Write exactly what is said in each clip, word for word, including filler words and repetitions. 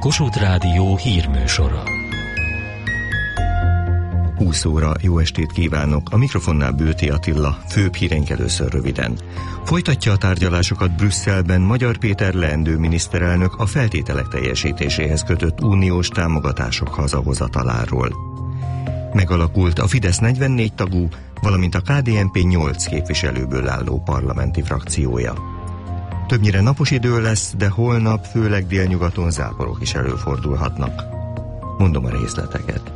Kossuth Rádió hírműsora. húsz óra, jó estét kívánok! A mikrofonnál Bőti Attila, főbb híreink először röviden. Folytatja a tárgyalásokat Brüsszelben Magyar Péter leendő miniszterelnök a feltételek teljesítéséhez kötött uniós támogatások hazahozataláról. Megalakult a Fidesz negyvennégy tagú, valamint a ká dé en pé nyolc képviselőből álló parlamenti frakciója. Többnyire napos idő lesz, de holnap főleg délnyugaton záporok is előfordulhatnak. Mondom a részleteket.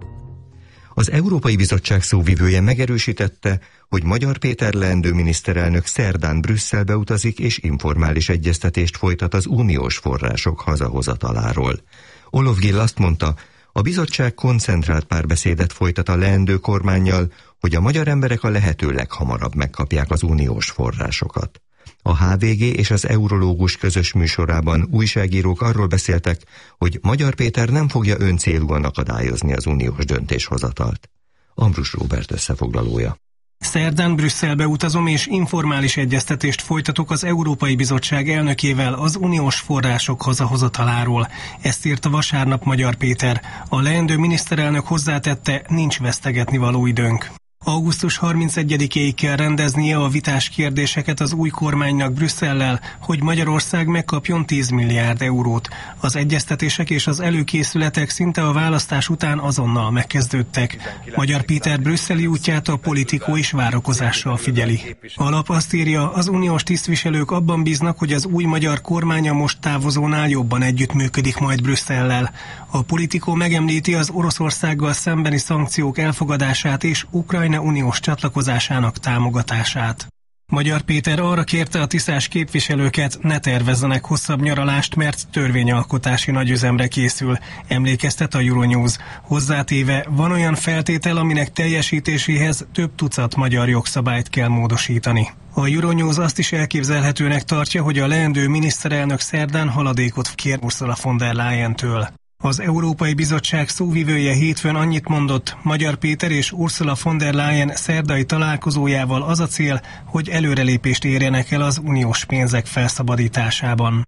Az Európai Bizottság szóvivője megerősítette, hogy Magyar Péter leendő miniszterelnök szerdán Brüsszelbe utazik és informális egyeztetést folytat az uniós források hazahozataláról. Olof Gill azt mondta, a bizottság koncentrált párbeszédet folytat a leendő kormánnyal, hogy a magyar emberek a lehető leghamarabb megkapják az uniós forrásokat. A há vé gé és az Eurológus közös műsorában újságírók arról beszéltek, hogy Magyar Péter nem fogja öncélúan akadályozni az uniós döntéshozatalt. Ambrus Róbert összefoglalója. Szerdán Brüsszelbe utazom és informális egyeztetést folytatok az Európai Bizottság elnökével az uniós források hazahozataláról. Ezt írta vasárnap Magyar Péter. A leendő miniszterelnök hozzátette, nincs vesztegetni való időnk. augusztus harmincegyedikéig kell rendeznie a vitás kérdéseket az új kormánynak Brüsszellel, hogy Magyarország megkapjon tíz milliárd eurót. Az egyeztetések és az előkészületek szinte a választás után azonnal megkezdődtek. Magyar Péter brüsszeli útját a Politico is várakozással figyeli. A lap azt írja, az uniós tisztviselők abban bíznak, hogy az új magyar kormány a most távozónál jobban együttműködik majd Brüsszellel. A Politico megemlíti az Oroszországgal szembeni szankciók elfogadását és Ukrajna uniós csatlakozásának támogatását. Magyar Péter arra kérte a tisztás képviselőket, ne tervezzenek hosszabb nyaralást, mert törvényalkotási nagyüzemre készül, emlékeztet a Euronews. Hozzátéve, van olyan feltétel, aminek teljesítéséhez több tucat magyar jogszabályt kell módosítani. A Euronews azt is elképzelhetőnek tartja, hogy a leendő miniszterelnök szerdán haladékot kér Ursula von der Leyentől. Az Európai Bizottság szóvivője hétfőn annyit mondott, Magyar Péter és Ursula von der Leyen szerdai találkozójával az a cél, hogy előrelépést érjenek el az uniós pénzek felszabadításában.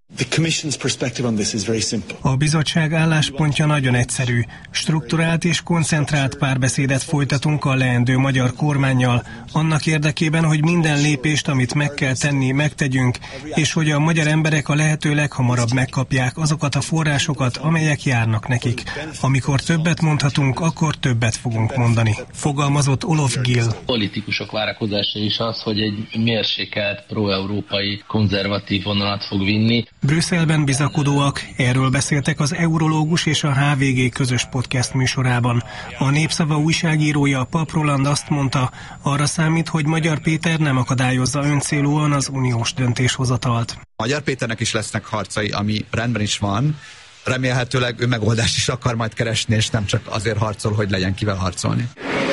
A bizottság álláspontja nagyon egyszerű. Strukturált és koncentrált párbeszédet folytatunk a leendő magyar kormánnyal, annak érdekében, hogy minden lépést, amit meg kell tenni, megtegyünk, és hogy a magyar emberek a lehető leghamarabb megkapják azokat a forrásokat, amelyek járnak nekik. Amikor többet mondhatunk, akkor többet fogunk mondani. Fogalmazott Olof Gill. Politikusok várakozása is az, hogy egy mérsékelt, pro-európai, konzervatív vonalat fog vinni. Brüsszelben bizakodóak, erről beszéltek az Eurológus és a há vé gé közös podcast műsorában. A Népszava újságírója Pap Roland azt mondta, arra számít, hogy Magyar Péter nem akadályozza öncélúan az uniós döntéshozatalt. Magyar Péternek is lesznek harcai, ami rendben is van. Remélhetőleg ő megoldást is akar majd keresni, és nem csak azért harcol, hogy legyen kivel harcolni.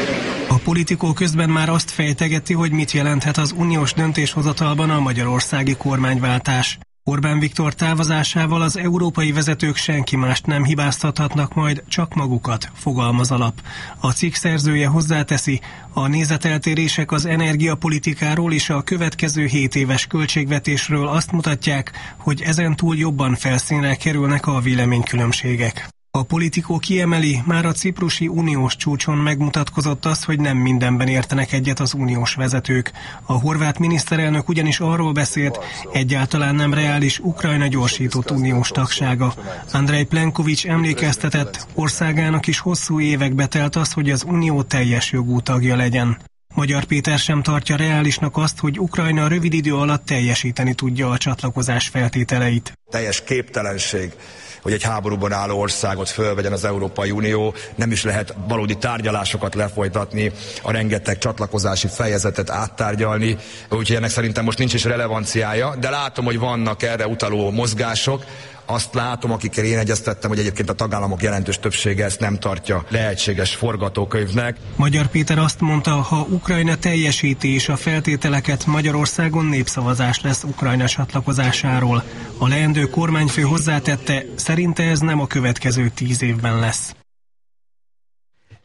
A Politico közben már azt fejtegeti, hogy mit jelenthet az uniós döntéshozatalban a magyarországi kormányváltás. Orbán Viktor távozásával az európai vezetők senki mást nem hibáztathatnak majd, csak magukat, fogalmaz a lap. A cikk szerzője hozzáteszi, a nézeteltérések az energiapolitikáról és a következő hét éves költségvetésről azt mutatják, hogy ezentúl jobban felszínre kerülnek a véleménykülönbségek. A Politico kiemeli, már a ciprusi uniós csúcson megmutatkozott az, hogy nem mindenben értenek egyet az uniós vezetők. A horvát miniszterelnök ugyanis arról beszélt, egyáltalán nem reális Ukrajna gyorsított uniós tagsága. Andrej Plenković emlékeztetett, országának is hosszú évekbe telt az, hogy az unió teljes jogú tagja legyen. Magyar Péter sem tartja reálisnak azt, hogy Ukrajna rövid idő alatt teljesíteni tudja a csatlakozás feltételeit. Teljes képtelenség, hogy egy háborúban álló országot fölvegyen az Európai Unió, nem is lehet valódi tárgyalásokat lefolytatni, a rengeteg csatlakozási fejezetet áttárgyalni, úgyhogy ennek szerintem most nincs is relevanciája, de látom, hogy vannak erre utaló mozgások. Azt látom, akikkel én egyeztettem, hogy egyébként a tagállamok jelentős többsége ezt nem tartja lehetséges forgatókönyvnek. Magyar Péter azt mondta, ha Ukrajna teljesíti is a feltételeket, Magyarországon népszavazás lesz Ukrajna csatlakozásáról. A leendő kormányfő hozzátette, szerinte ez nem a következő tíz évben lesz.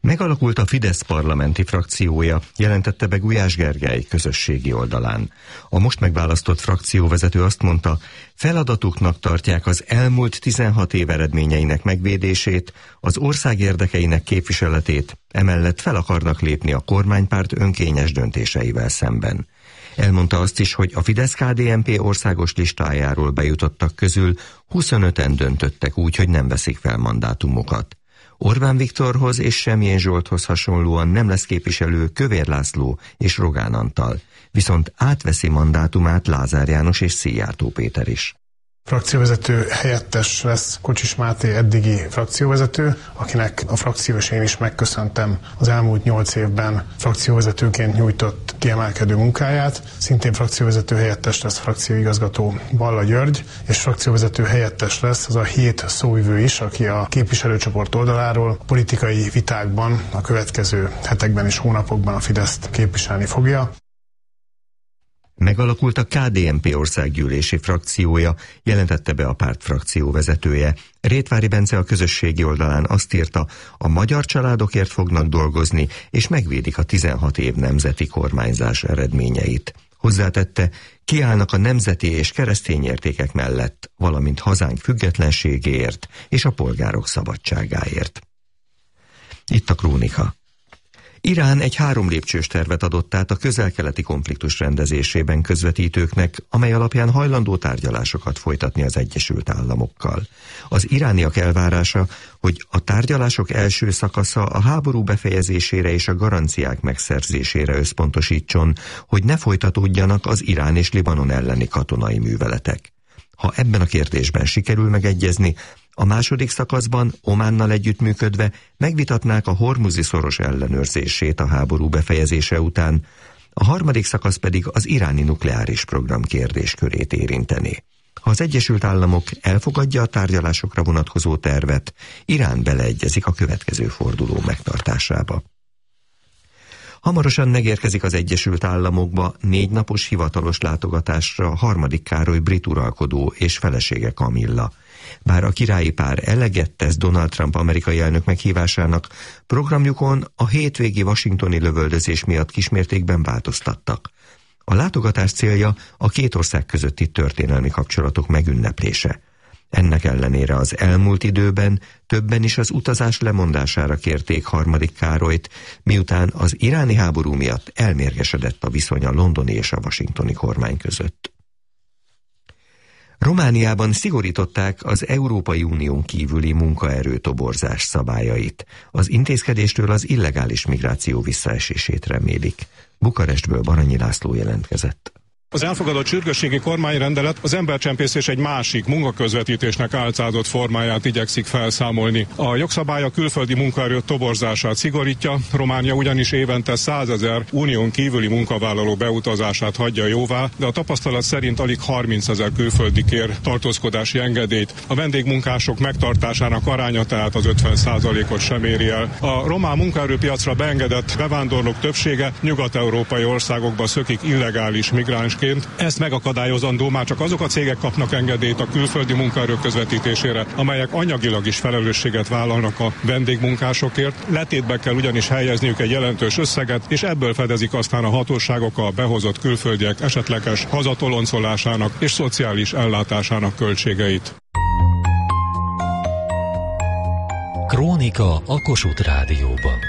Megalakult a Fidesz parlamenti frakciója, jelentette be Gulyás Gergely közösségi oldalán. A most megválasztott frakcióvezető azt mondta, feladatuknak tartják az elmúlt tizenhat év eredményeinek megvédését, az ország érdekeinek képviseletét, emellett fel akarnak lépni a kormánypárt önkényes döntéseivel szemben. Elmondta azt is, hogy a Fidesz-ká dé en pé országos listájáról bejutottak közül huszonöten döntöttek úgy, hogy nem veszik fel mandátumokat. Orbán Viktorhoz és Semjén Zsolthoz hasonlóan nem lesz képviselő Kövér László és Rogán Antal, viszont átveszi mandátumát Lázár János és Szijjártó Péter is. Frakcióvezető helyettes lesz Kocsis Máté eddigi frakcióvezető, akinek a frakció és én is megköszöntem az elmúlt nyolc évben frakcióvezetőként nyújtott kiemelkedő munkáját. Szintén frakcióvezető helyettes lesz frakcióigazgató Balla György, és frakcióvezető helyettes lesz az a hét szóvivő is, aki a képviselőcsoport oldaláról politikai vitákban a következő hetekben és hónapokban a Fideszt képviselni fogja. Megalakult a ká dé en pé országgyűlési frakciója, jelentette be a párt frakció vezetője. Rétvári Bence a közösségi oldalán azt írta, a magyar családokért fognak dolgozni, és megvédik a tizenhat év nemzeti kormányzás eredményeit. Hozzátette, kiállnak a nemzeti és keresztény értékek mellett, valamint hazánk függetlenségéért és a polgárok szabadságáért. Itt a krónika. Irán egy három lépcsős tervet adott át a közel-keleti konfliktus rendezésében közvetítőknek, amely alapján hajlandó tárgyalásokat folytatni az Egyesült Államokkal. Az irániak elvárása, hogy a tárgyalások első szakasza a háború befejezésére és a garanciák megszerzésére összpontosítson, hogy ne folytatódjanak az Irán és Libanon elleni katonai műveletek. Ha ebben a kérdésben sikerül megegyezni, a második szakaszban Ománnal együttműködve megvitatnák a Hormuzi szoros ellenőrzését a háború befejezése után, a harmadik szakasz pedig az iráni nukleáris program kérdéskörét érinteni. Ha az Egyesült Államok elfogadja a tárgyalásokra vonatkozó tervet, Irán beleegyezik a következő forduló megtartásába. Hamarosan megérkezik az Egyesült Államokba négy napos hivatalos látogatásra harmadik Károly brit uralkodó és felesége Kamilla. Bár a királyi pár eleget tesz Donald Trump amerikai elnök meghívásának, programjukon a hétvégi washingtoni lövöldözés miatt kismértékben változtattak. A látogatás célja a két ország közötti történelmi kapcsolatok megünneplése. Ennek ellenére az elmúlt időben többen is az utazás lemondására kérték harmadik Károlyt, miután az iráni háború miatt elmérgesedett a viszony a londoni és a washingtoni kormány között. Romániában szigorították az Európai Unión kívüli munkaerőtoborzás szabályait. Az intézkedéstől az illegális migráció visszaesését remélik. Bukarestből Baranyi László jelentkezett. Az elfogadott sürgősségi kormányrendelet az embercsempészés egy másik munkaközvetítésnek álcázott formáját igyekszik felszámolni. A jogszabály a külföldi munkaerő toborzását szigorítja, Románia ugyanis évente százezer unión kívüli munkavállaló beutazását hagyja jóvá, de a tapasztalat szerint alig harmincezer külföldi kér tartózkodási engedélyt. A vendégmunkások megtartásának aránya tehát az ötven százalékot sem éri el. A román munkaerőpiacra beengedett bevándorlók többsége nyugat-európai országokba szökik illegális migráns. Ezt megakadályozandó már csak azok a cégek kapnak engedélyt a külföldi munkaerő közvetítésére, amelyek anyagilag is felelősséget vállalnak a vendégmunkásokért. Letétbe kell ugyanis helyezniük egy jelentős összeget, és ebből fedezik aztán a hatóságok a behozott külföldiek esetleges hazatoloncolásának és szociális ellátásának költségeit. Krónika a Kossuth Rádióban.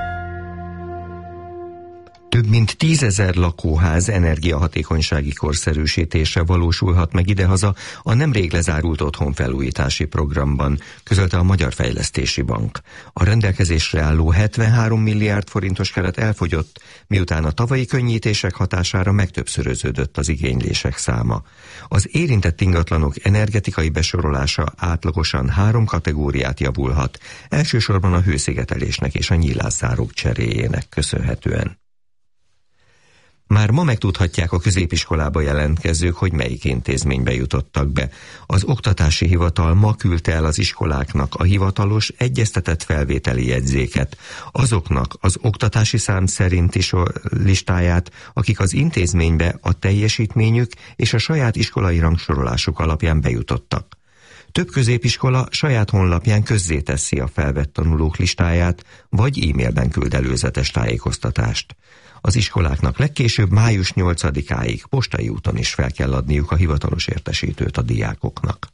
Több mint tízezer lakóház energiahatékonysági korszerűsítése valósulhat meg idehaza a nemrég lezárult otthonfelújítási programban, közölte a Magyar Fejlesztési Bank. A rendelkezésre álló hetvenhárom milliárd forintos keret elfogyott, miután a tavalyi könnyítések hatására megtöbbszöröződött az igénylések száma. Az érintett ingatlanok energetikai besorolása átlagosan három kategóriát javulhat, elsősorban a hőszigetelésnek és a nyílászárók cseréjének köszönhetően. Már ma megtudhatják a középiskolába jelentkezők, hogy melyik intézménybe jutottak be. Az oktatási hivatal ma küldte el az iskoláknak a hivatalos egyeztetett felvételi jegyzéket, azoknak az oktatási szám szerinti listáját, akik az intézménybe a teljesítményük és a saját iskolai rangsorolásuk alapján bejutottak. Több középiskola saját honlapján közzéteszi a felvett tanulók listáját, vagy e-mailben küld előzetes tájékoztatást. Az iskoláknak legkésőbb május nyolcadikáig postai úton is fel kell adniuk a hivatalos értesítőt a diákoknak.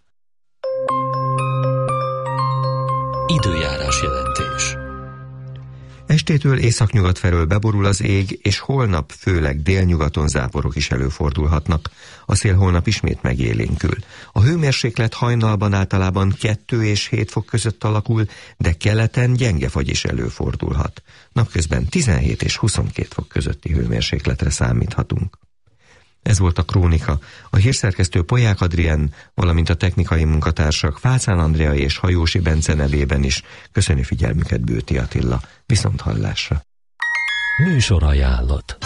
Időjárás jelentés. Estétől északnyugat felől beborul az ég, és holnap főleg délnyugaton záporok is előfordulhatnak. A szél holnap ismét megélénkül. A hőmérséklet hajnalban általában kettő és hét fok között alakul, de keleten gyenge fagy is előfordulhat. Napközben tizenhét és huszonkét fok közötti hőmérsékletre számíthatunk. Ez volt a Krónika. A hírszerkesztő Polyák Adrien, valamint a technikai munkatársak Fácán Andrea és Hajósi Bence nevében is köszöni figyelmüket Bőti Attila. Viszont hallásra. Műsor ajánlott.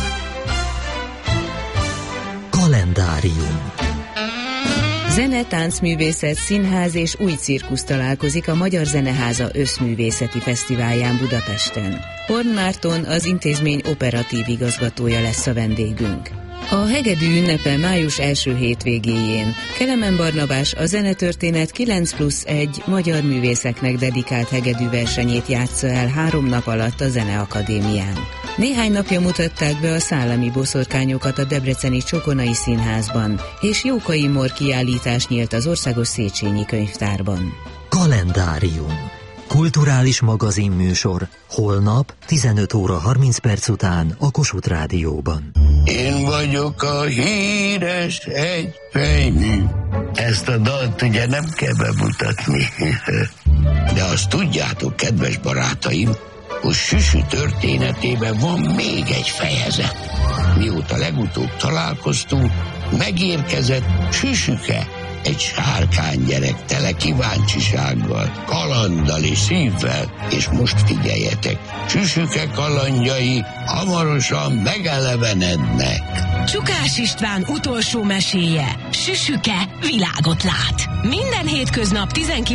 Kalendárium. Zene, táncművészet, színház és új cirkusz találkozik a Magyar Zeneháza Összművészeti Fesztiválján Budapesten. Horn Márton, az intézmény operatív igazgatója lesz a vendégünk. A hegedű ünnepe május első hétvégéjén Kelemen Barnabás a zenetörténet kilenc plusz egy magyar művészeknek dedikált hegedű versenyét játsza el három nap alatt a Zeneakadémián. Néhány napja mutatták be a szállami boszorkányokat a debreceni Csokonai Színházban, és Jókai Mór kiállítás nyílt az Országos Széchenyi Könyvtárban. Kalendárium. Kulturális magazinműsor. Holnap tizenöt óra harminc perc után a Kossuth Rádióban. Én vagyok a híres egyfejű. Ezt a dalt ugye nem kell bemutatni. De azt tudjátok, kedves barátaim, hogy Süsü történetében van még egy fejezet. Mióta legutóbb találkoztunk, megérkezett Süsüke, egy sárkány gyerek tele kíváncsisággal, kalanddal és szívvel, és most figyeljetek, Süsüke kalandjai hamarosan megelevenednek. Csukás István utolsó meséje, Süsüke világot lát. Minden hétköznap tizenkilenc